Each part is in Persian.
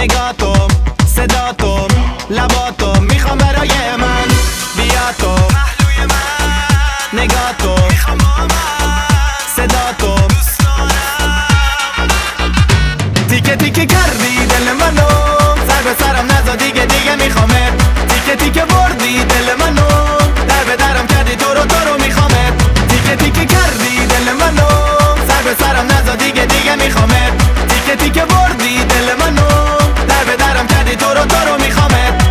نگاه تو، صدا تو، لبا تو میخوام برای من. بیا تو پهلوی من، نگاه تو میخوام با من، صدا تو دوست دارم. تیکه تیکه کردی دل منو، سر به سرم نزا دیگه میخوامت. تیکه تیکه بردی دل منو، در به درم کردی تو رو میخوامت. تیکه تیکه کردی دل منو، سر به سرم نزا دیگه میخوامت. تیکه تیکه بردی دل منو، در به درم کردی تو رو میخوامت.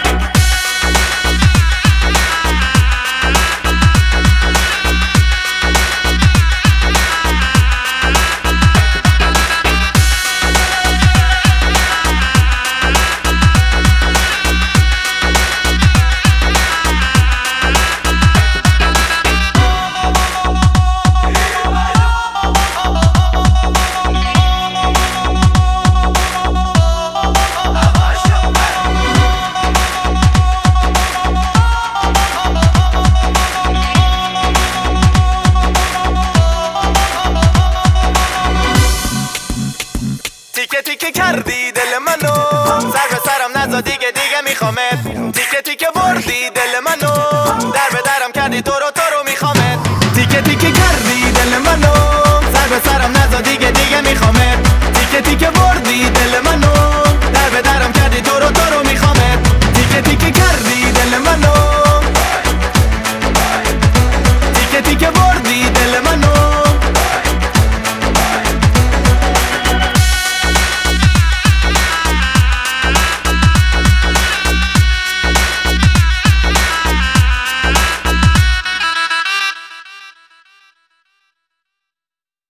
تیکه تیکه کردی دل منو، سر به سرم نزا دیگه میخوامت. تیکه تیکه